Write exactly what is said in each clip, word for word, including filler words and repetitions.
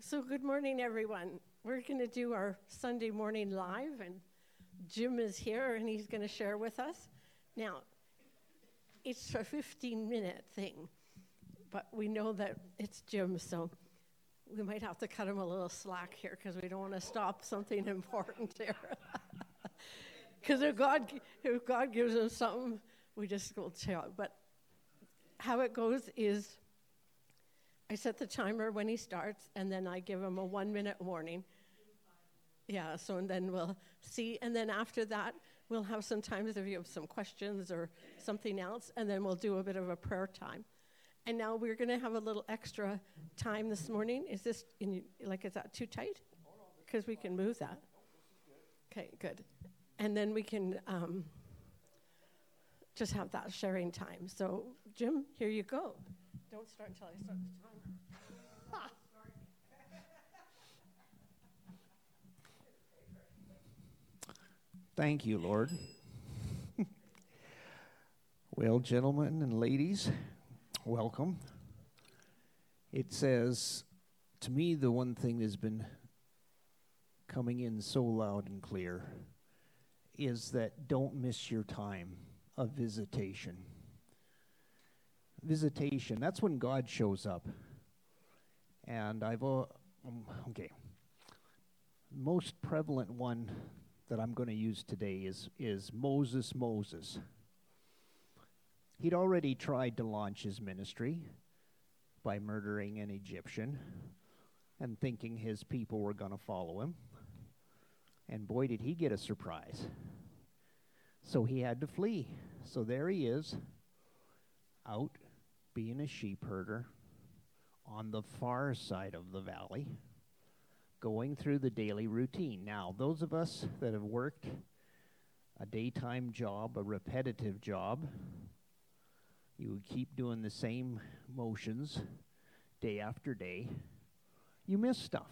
So good morning, everyone. We're going to do our Sunday morning live, and Jim is here, and he's going to share with us. Now, it's a fifteen-minute thing, but we know that it's Jim, so we might have to cut him a little slack here because we don't want to stop something important here. Because if God, if God gives him something, we just go tell. But how it goes is I set the timer when he starts, and then I give him a one-minute warning. Yeah, so and then we'll see. And then after that, we'll have some times if you have some questions or something else, and then we'll do a bit of a prayer time. And now we're going to have a little extra time this morning. Is this, in, like, is that too tight? Because we can move that. Okay, good. And then we can um, just have that sharing time. So, Jim, here you go. Don't start until I start the timer. Ha! Thank you, Lord. Well, gentlemen and ladies, welcome. It says, to me, the one thing that's been coming in so loud and clear is that don't miss your time of visitation. Visitation, that's when God shows up. And I've, uh, um, okay, most prevalent one that I'm going to use today is, is Moses, Moses. He'd already tried to launch his ministry by murdering an Egyptian and thinking his people were going to follow him. And boy, did he get a surprise. So he had to flee. So there he is, out being a sheep herder on the far side of the valley, going through the daily routine. Now, those of us that have worked a daytime job, a repetitive job, you would keep doing the same motions day after day, you miss stuff.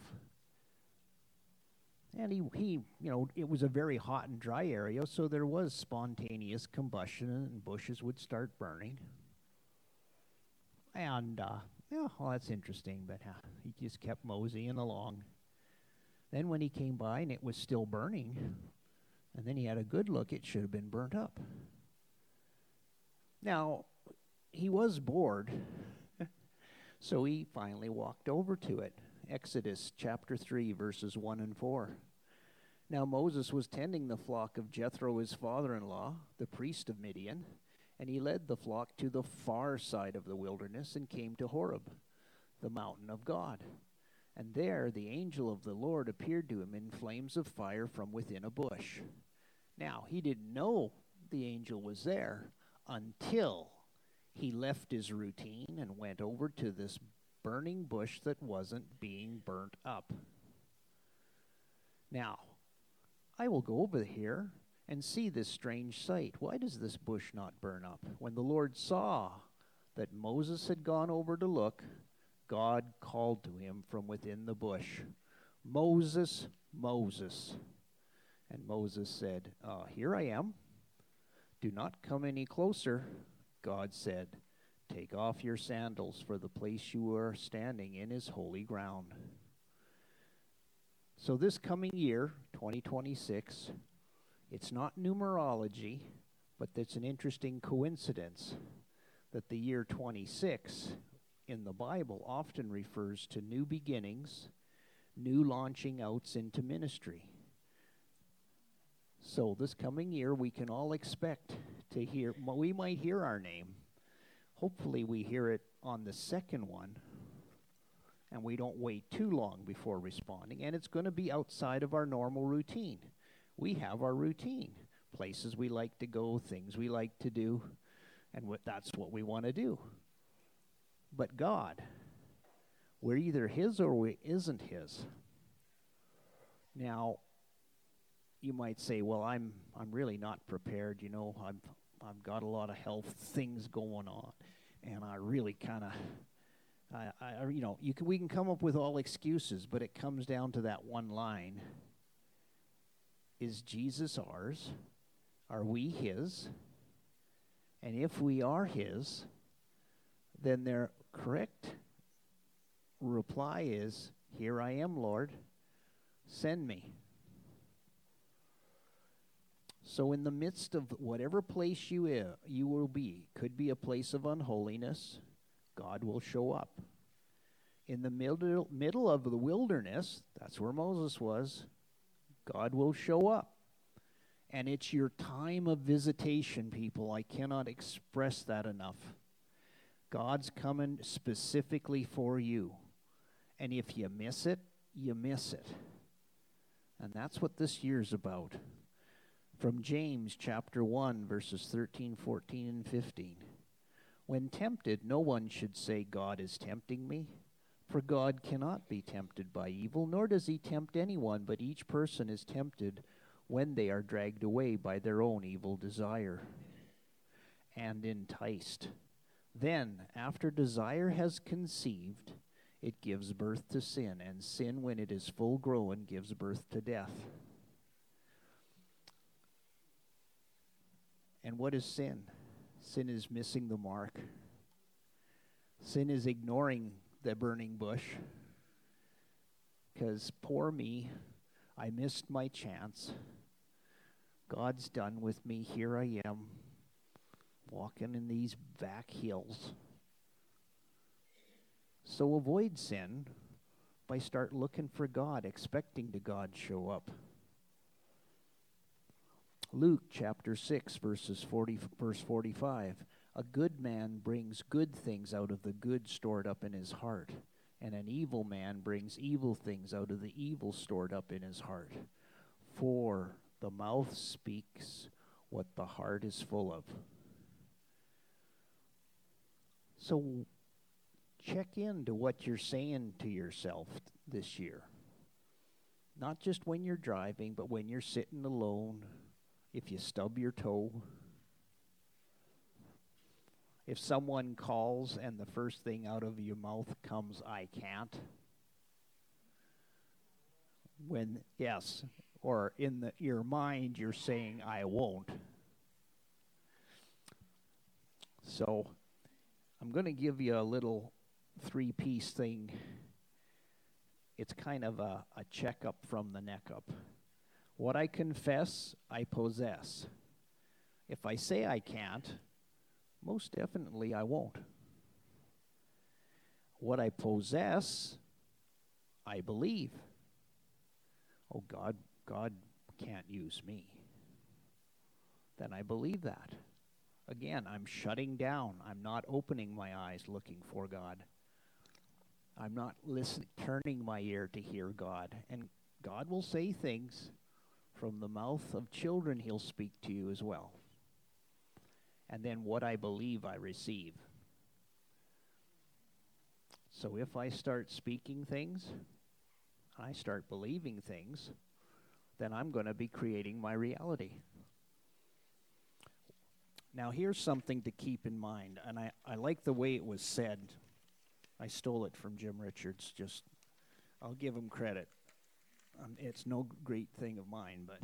And he, he, you know, it was a very hot and dry area, so there was spontaneous combustion and bushes would start burning. And, uh, yeah, well, that's interesting, but uh, he just kept moseying along. Then when he came by and it was still burning, and then he had a good look, it should have been burnt up. Now, he was bored, so he finally walked over to it. Exodus chapter three, verses one and four. Now Moses was tending the flock of Jethro, his father-in-law, the priest of Midian, and he led the flock to the far side of the wilderness and came to Horeb, the mountain of God. And there the angel of the Lord appeared to him in flames of fire from within a bush. Now, he didn't know the angel was there until he left his routine and went over to this burning bush that wasn't being burnt up. Now, I will go over here and see this strange sight. Why does this bush not burn up? When the Lord saw that Moses had gone over to look, God called to him from within the bush, Moses, Moses. And Moses said, uh, here I am. Do not come any closer. God said, take off your sandals, for the place you are standing in is holy ground. So this coming year, twenty twenty-six, it's not numerology, but it's an interesting coincidence that the year twenty-six in the Bible often refers to new beginnings, new launching outs into ministry. So this coming year, we can all expect to hear, we might hear our name. Hopefully we hear it on the second one, and we don't wait too long before responding, and it's going to be outside of our normal routine. We have our routine, places we like to go, things we like to do, and what, that's what we want to do. But God, we're either his or we isn't his. Now, you might say, well, I'm I'm really not prepared, you know, I've I've got a lot of health things going on, and I really kind of, I, I you know, you can we can come up with all excuses, but it comes down to that one line: is Jesus ours? Are we his? And if we are his, then their correct reply is Here I am, Lord. Send me. So in the midst of whatever place you i- you will be, could be a place of unholiness, God will show up. In the middle, middle of the wilderness, that's where Moses was, God will show up. And it's your time of visitation, people. I cannot express that enough. God's coming specifically for you. And if you miss it, you miss it. And that's what this year's about. From James chapter one, verses thirteen, fourteen, and fifteen. When tempted, no one should say, God is tempting me. For God cannot be tempted by evil, nor does he tempt anyone, but each person is tempted when they are dragged away by their own evil desire and enticed. Then, after desire has conceived, it gives birth to sin, and sin, when it is full grown, gives birth to death. And what is sin? Sin is missing the mark. Sin is ignoring the burning bush. Because poor me, I missed my chance. God's done with me. Here I am, walking in these back hills. So avoid sin by start looking for God, expecting to God show up. Luke chapter six, verses forty, verse forty-five. A good man brings good things out of the good stored up in his heart, and an evil man brings evil things out of the evil stored up in his heart. For the mouth speaks what the heart is full of. So check into what you're saying to yourself this year. Not just when you're driving, but when you're sitting alone, if you stub your toe, if someone calls and the first thing out of your mouth comes, I can't. When, yes, or in the, your mind you're saying, I won't. So I'm going to give you a little three-piece thing. It's kind of a, a checkup from the neck up. What I confess, I possess. If I say I can't, most definitely I won't. What I possess, I believe. Oh, God, God can't use me. Then I believe that. Again, I'm shutting down. I'm not opening my eyes looking for God. I'm not listening, turning my ear to hear God. And God will say things. From the mouth of children, he'll speak to you as well. And then what I believe, I receive. So if I start speaking things, I start believing things, then I'm going to be creating my reality. Now here's something to keep in mind, and I, I like the way it was said. I stole it from Jim Richards, just, I'll give him credit. Um, it's no great thing of mine, but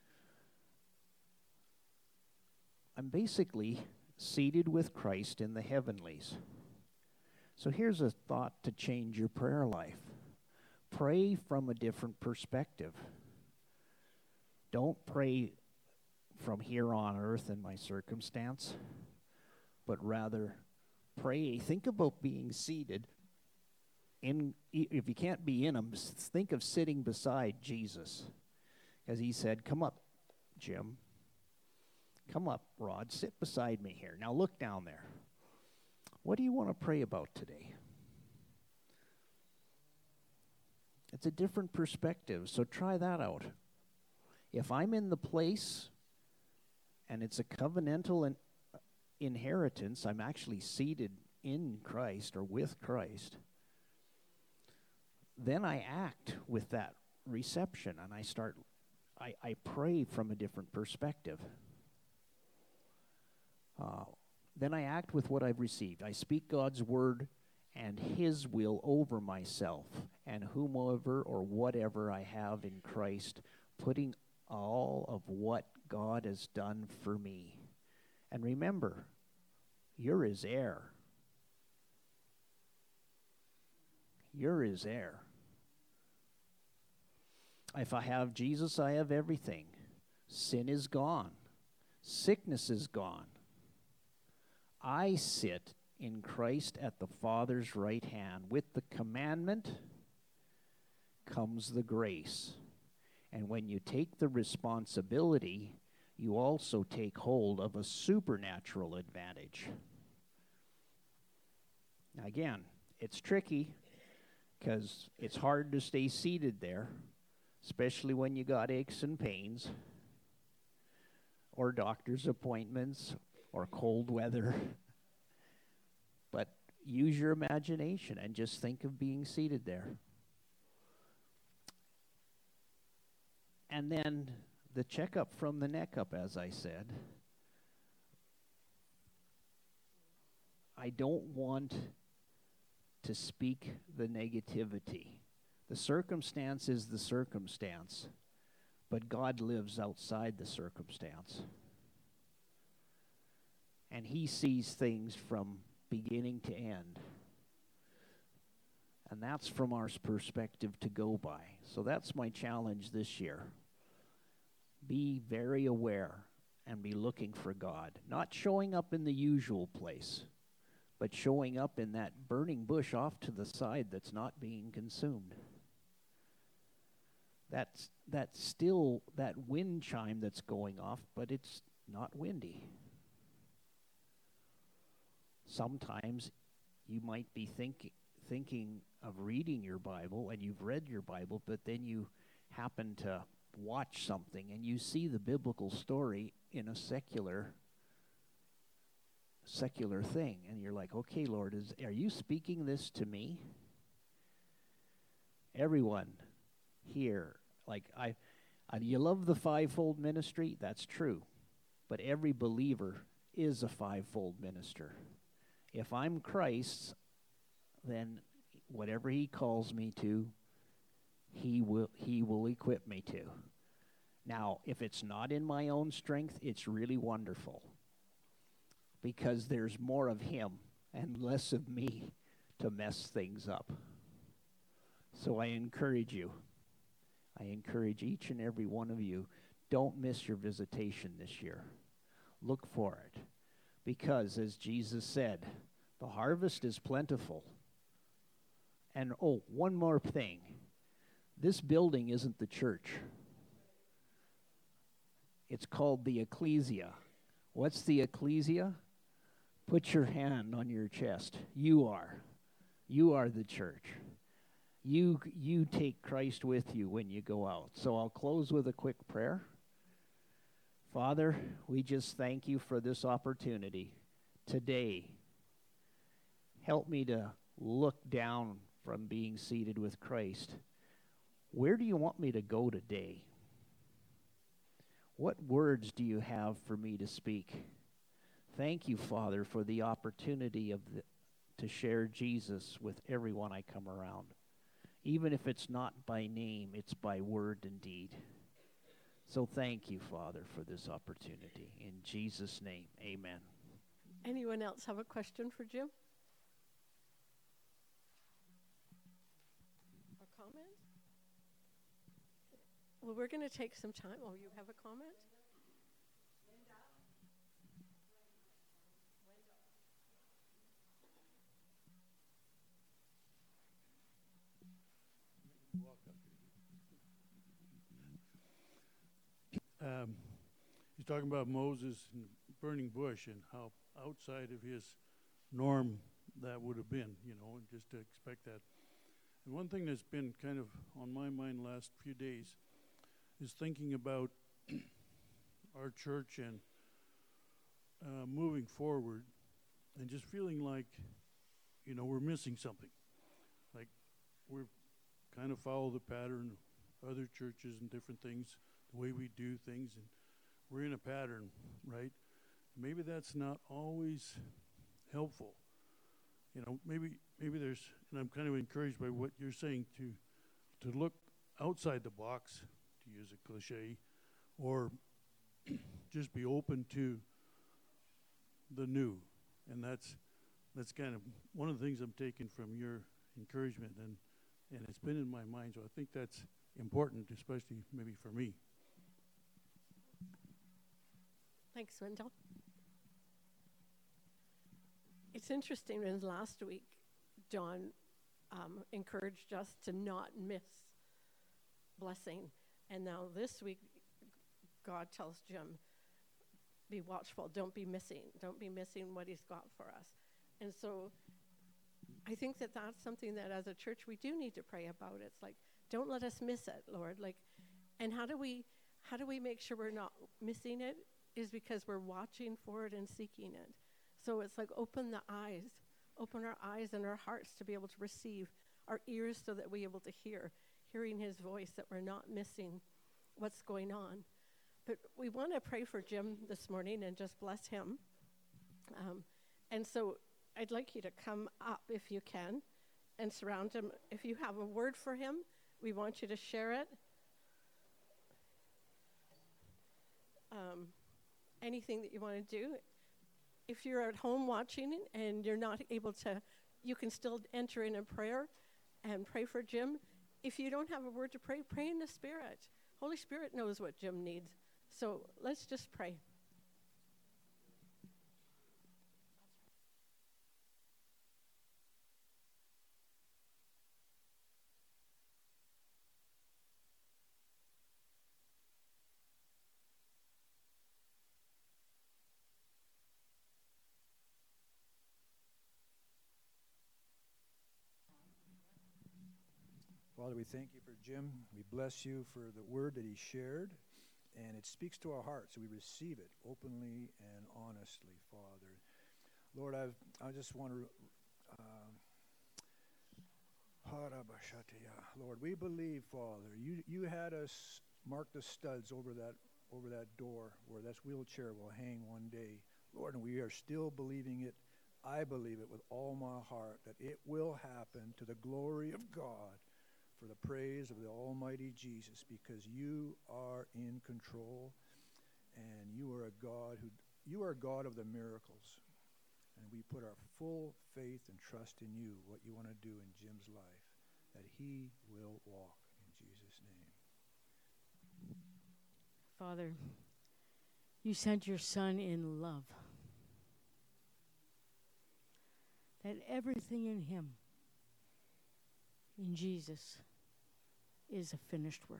I'm basically seated with Christ in the heavenlies. So here's a thought to change your prayer life. Pray from a different perspective. Don't pray from here on earth in my circumstance, but rather pray, think about being seated in, if you can't be in him, think of sitting beside Jesus. As he said, come up, Jim. Come up, Rod. Sit beside me here. Now look down there. What do you want to pray about today? It's a different perspective, so try that out. If I'm in the place and it's a covenantal in, uh, inheritance, I'm actually seated in Christ or with Christ, then I act with that reception and I start, I, I pray from a different perspective. Uh, then I act with what I've received. I speak God's word and his will over myself and whomever or whatever I have in Christ, putting all of what God has done for me. And remember, you're his heir. You're his heir. If I have Jesus, I have everything. Sin is gone. Sickness is gone. I sit in Christ at the Father's right hand. With the commandment comes the grace. And when you take the responsibility, you also take hold of a supernatural advantage. Now again, it's tricky because it's hard to stay seated there, especially when you got aches and pains or doctor's appointments or cold weather. But use your imagination and just think of being seated there. And then the checkup from the neck up, as I said. I don't want to speak the negativity. The circumstance is the circumstance, but God lives outside the circumstance. And he sees things from beginning to end. And that's from our perspective to go by. So that's my challenge this year. Be very aware and be looking for God. Not showing up in the usual place, but showing up in that burning bush off to the side that's not being consumed. That's, that's still that wind chime that's going off, but it's not windy. Sometimes you might be thinking thinking of reading your Bible, and you've read your Bible, but then you happen to watch something and you see the biblical story in a secular secular thing, and you're like, okay, Lord, is are you speaking this to me? Everyone here, like I, I you love the fivefold ministry, that's true, but every believer is a fivefold minister. If I'm Christ's, then whatever he calls me to, he will he will equip me to. Now, if it's not in my own strength, it's really wonderful, because there's more of him and less of me to mess things up. So I encourage you, I encourage each and every one of you, don't miss your visitation this year. Look for it, because as Jesus said, the harvest is plentiful. And oh, one more thing. This building isn't the church. It's called the ecclesia. What's the ecclesia? Put your hand on your chest. You are. You are the church. You, you take Christ with you when you go out. So I'll close with a quick prayer. Father, we just thank you for this opportunity today. Help me to look down from being seated with Christ. Where do you want me to go today? What words do you have for me to speak? Thank you, Father, for the opportunity of the, to share Jesus with everyone I come around. Even if it's not by name, it's by word and deed. So thank you, Father, for this opportunity. In Jesus' name, amen. Anyone else have a question for Jim? Or comment? Well, we're going to take some time. Oh, you have a comment? Um, he's talking about Moses and burning bush and how outside of his norm that would have been, you know, and just to expect that. And one thing that's been kind of on my mind the last few days is thinking about our church and uh, moving forward and just feeling like, you know, we're missing something. Like we're kind of follow the pattern of other churches and different things, the way we do things, and we're in a pattern, right? Maybe that's not always helpful. You know, maybe maybe there's, and I'm kind of encouraged by what you're saying, to to look outside the box, to use a cliche, or just be open to the new. And that's that's kind of one of the things I'm taking from your encouragement. And And it's been in my mind, so I think that's important, especially maybe for me. Thanks, Wendell. It's interesting, when last week John um, encouraged us to not miss blessing. And now this week, God tells Jim, be watchful, don't be missing, don't be missing what he's got for us. And so I think that that's something that as a church we do need to pray about. It's like, don't let us miss it, Lord. Like, and how do we, how do we make sure we're not missing it? Is because we're watching for it and seeking it. So it's like, open the eyes, open our eyes and our hearts to be able to receive, our ears so that we're able to hear, hearing his voice, that we're not missing what's going on. But we want to pray for Jim this morning and just bless him. Um, and so I'd like you to come up if you can and surround him. If you have a word for him, we want you to share it. Um, anything that you want to do. If you're at home watching and you're not able to, you can still enter in a prayer and pray for Jim. If you don't have a word to pray, pray in the Spirit. Holy Spirit knows what Jim needs. So let's just pray. Father, we thank you for Jim. We bless you for the word that he shared, and it speaks to our hearts. So we receive it openly and honestly, Father. Lord, I've, I just want to, uh, Lord, we believe, Father, you you had us mark the studs over that over that door where that wheelchair will hang one day, Lord, and we are still believing it. I believe it with all my heart that it will happen to the glory of God, for the praise of the Almighty Jesus, because you are in control, and you are a God who you are a God of the miracles, and we put our full faith and trust in you, what you want to do in Jim's life, that he will walk in Jesus' name. Father, you sent your Son in love, that everything in him, in Jesus, is a finished work.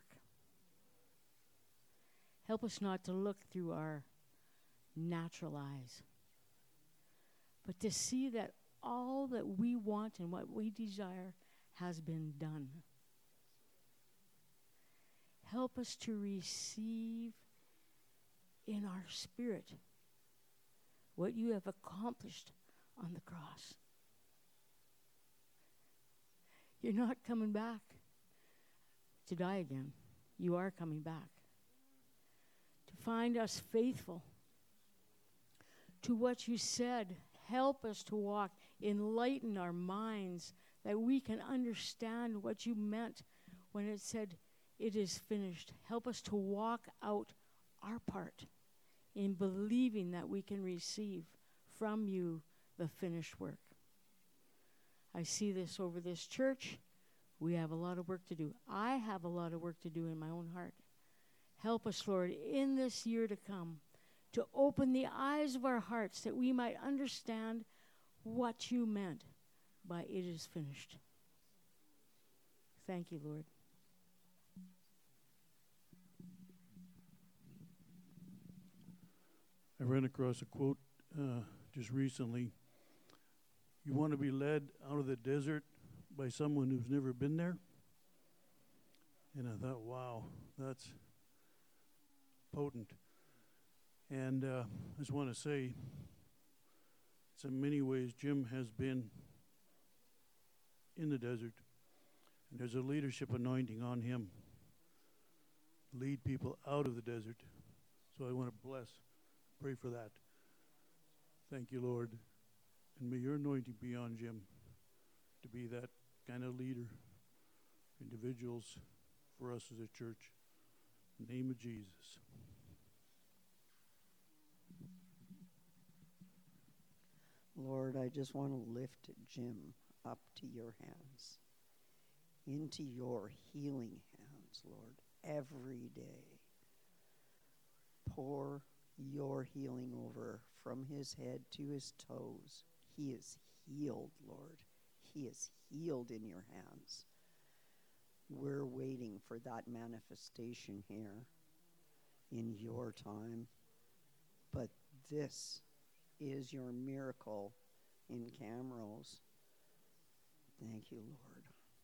Help us not to look through our natural eyes, but to see that all that we want and what we desire has been done. Help us to receive in our spirit what you have accomplished on the cross. You're not coming back to die again. You are coming back to find us faithful to what you said. Help us to walk, enlighten our minds, that we can understand what you meant when it said, it is finished. Help us to walk out our part in believing that we can receive from you the finished work. I see this over this church. We have a lot of work to do. I have a lot of work to do in my own heart. Help us, Lord, in this year to come, to open the eyes of our hearts that we might understand what you meant by it is finished. Thank you, Lord. I ran across a quote uh, just recently. You want to be led out of the desert by someone who's never been there? And I thought, wow, that's potent. And uh, I just want to say, it's in many ways, Jim has been in the desert, and there's a leadership anointing on him. Lead people out of the desert. So I want to bless, pray for that. Thank you, Lord. And may your anointing be on Jim to be that kind of leader, individuals for us as a church. In the name of Jesus. Lord, I just want to lift Jim up to your hands. into your healing hands, Lord, every day. Pour your healing over from his head to his toes. He is healed, Lord. He is healed in your hands. We're waiting for that manifestation here in your time. But this is your miracle in Camrose. Thank you, Lord.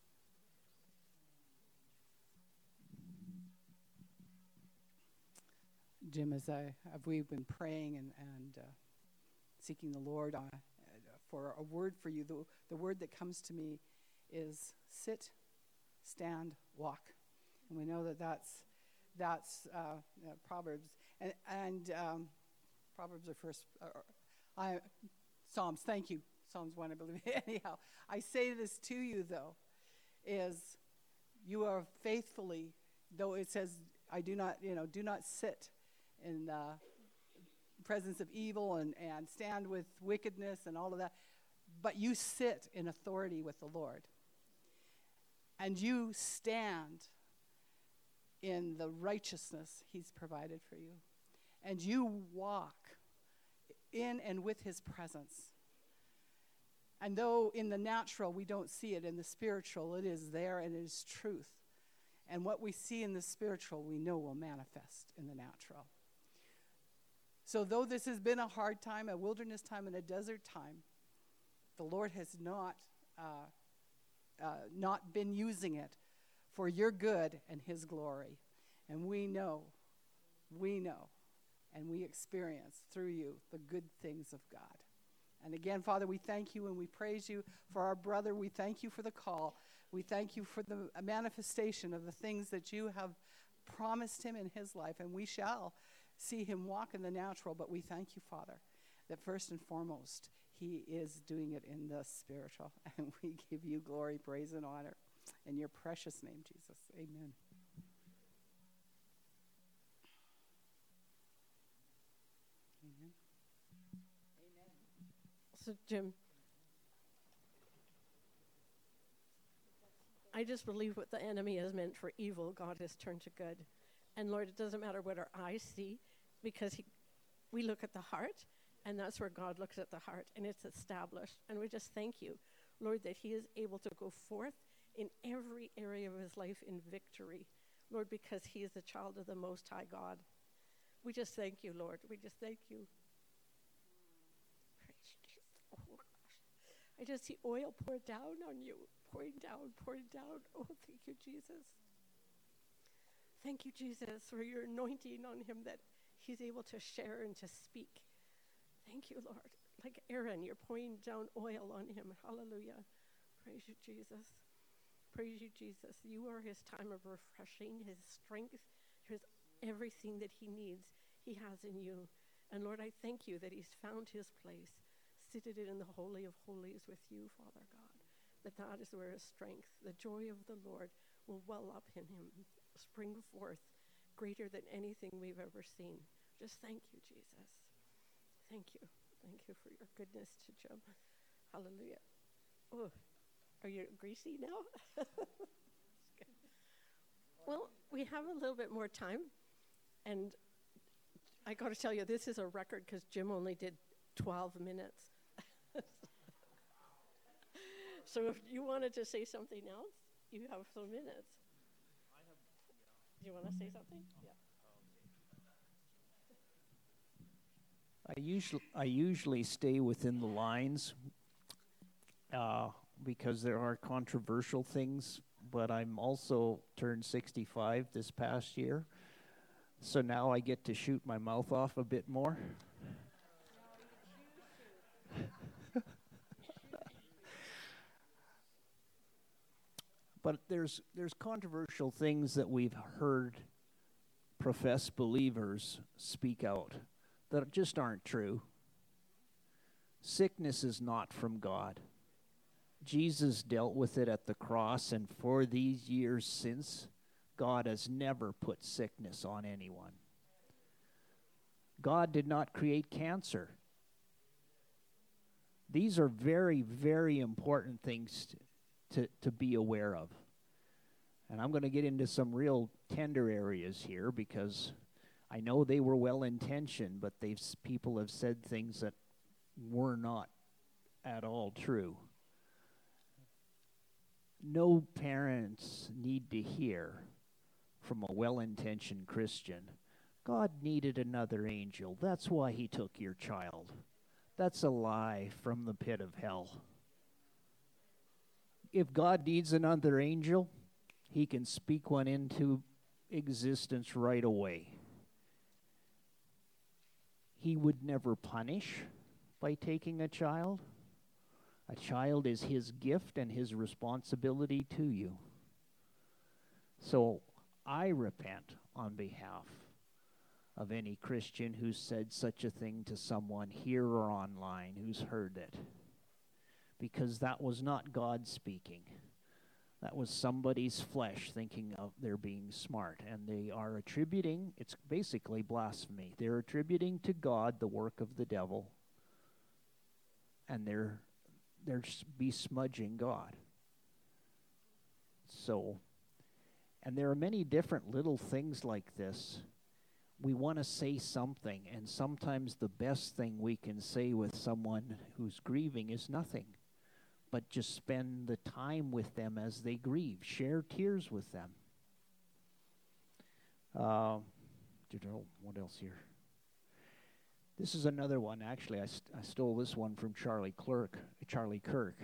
Jim, as I have we've been praying and, and uh, seeking the Lord on, uh, for a word for you, the, the word that comes to me is sit, stand, walk. And we know that that's, that's uh, uh, Proverbs. And, and um, Proverbs are first, uh, I, Psalms, thank you. Psalms one, I believe. Anyhow, I say this to you, though, is you are faithfully, though it says, I do not, you know, do not sit in the presence of evil and, and stand with wickedness and all of that, but you sit in authority with the Lord. And you stand in the righteousness he's provided for you. And you walk in and with his presence. And though in the natural we don't see it, in the spiritual it is there and it is truth. And what we see in the spiritual we know will manifest in the natural. So though this has been a hard time, a wilderness time and a desert time, the Lord has not uh, uh, not been using it for your good and his glory. And we know, we know, and we experience through you the good things of God. And again, Father, we thank you and we praise you for our brother. We thank you for the call. We thank you for the manifestation of the things that you have promised him in his life, and we shall see him walk in the natural. But we thank you, Father, that first and foremost, he is doing it in the spiritual. And we give you glory, praise, and honor in your precious name, Jesus. Amen. Amen. So, Jim, I just believe what the enemy has meant for evil, God has turned to good. And Lord, it doesn't matter what our eyes see, because he, we look at the heart, and that's where God looks at the heart, and it's established. And we just thank you, Lord, that he is able to go forth in every area of his life in victory, Lord, because he is a child of the Most High God. We just thank you, Lord. We just thank you. Oh, gosh. I just see oil pour down on you, pouring down, pouring down. Oh, thank you, Jesus. Thank you, Jesus, for your anointing on him, that he's able to share and to speak. Thank you, Lord. Like Aaron, you're pouring down oil on him. Hallelujah. Praise you, Jesus. Praise you, Jesus. You are his time of refreshing, his strength, his everything that he needs, he has in you. And Lord, I thank you that he's found his place, seated in the Holy of Holies with you, Father God, that that is where his strength, the joy of the Lord will well up in him, spring forth greater than anything we've ever seen. Just thank you, Jesus. Thank you. Thank you for your goodness to Jim. Hallelujah. Oh, are you greasy now? Well, we have a little bit more time, and I got to tell you, this is a record because Jim only did twelve minutes. So if you wanted to say something else, you have some minutes. Do you want to say something? Yeah. I usually I usually stay within the lines uh, because there are controversial things, but I'm also turned sixty-five this past year, so now I get to shoot my mouth off a bit more. But there's there's controversial things that we've heard professed believers speak out that just aren't true. Sickness is not from God. Jesus dealt with it at the cross, and for these years since, God has never put sickness on anyone. God did not create cancer. These are very, very important things to, to, to be aware of. And I'm going to get into some real tender areas here because I know they were well-intentioned, but they've people have said things that were not at all true. No parents need to hear from a well-intentioned Christian, God needed another angel. That's why he took your child. That's a lie from the pit of hell. If God needs another angel, he can speak one into existence right away. He would never punish by taking a child. A child is his gift and his responsibility to you. So I repent on behalf of any Christian who's said such a thing to someone here or online who's heard it. Because that was not God speaking. That was somebody's flesh thinking of they're being smart. And they are attributing, it's basically blasphemy. They're attributing to God the work of the devil. And they're they're besmudging God. So, and there are many different little things like this. We want to say something, and sometimes the best thing we can say with someone who's grieving is nothing. But just spend the time with them as they grieve. Share tears with them. Uh, what else here? This is another one. Actually, I, st- I stole this one from Charlie Clerk, Charlie Kirk.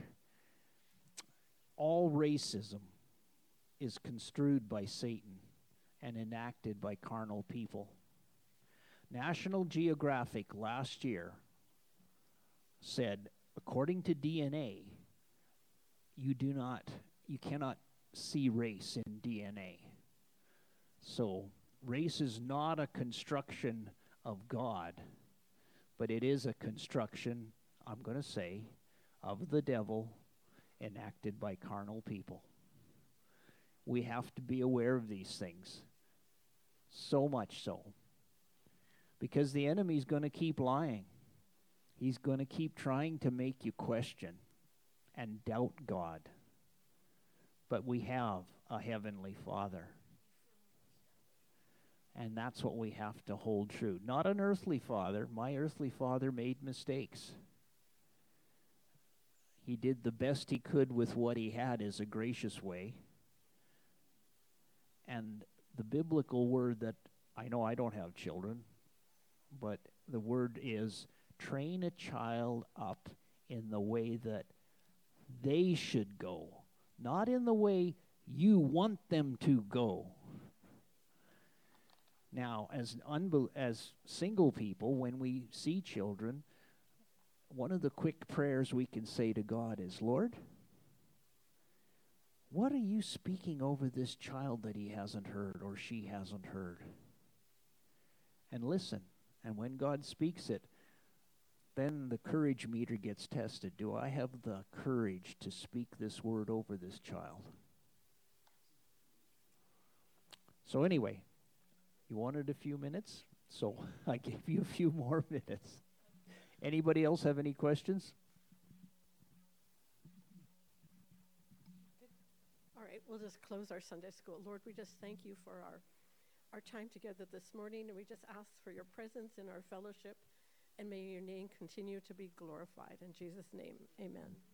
All racism is construed by Satan and enacted by carnal people. National Geographic last year said, according to D N A, you do not, you cannot see race in D N A. So race is not a construction of God, but it is a construction, I'm going to say, of the devil enacted by carnal people. We have to be aware of these things, so much so, because the enemy's going to keep lying. He's going to keep trying to make you question and doubt God. But we have a heavenly Father. And that's what we have to hold true. Not an earthly father. My earthly father made mistakes. He did the best he could with what he had as a gracious way. And the biblical word that, I know I don't have children, but the word is, train a child up in the way that they should go, not in the way you want them to go. Now, as unbel- as single people, when we see children, one of the quick prayers we can say to God is, Lord, what are you speaking over this child that he hasn't heard or she hasn't heard? And listen, and when God speaks it, then the courage meter gets tested. Do I have the courage to speak this word over this child? So anyway, you wanted a few minutes, so I gave you a few more minutes. Anybody else have any questions? All right, we'll just close our Sunday school. Lord, we just thank you for our, our time together this morning, and we just ask for your presence in our fellowship, and may your name continue to be glorified. In Jesus' name, amen.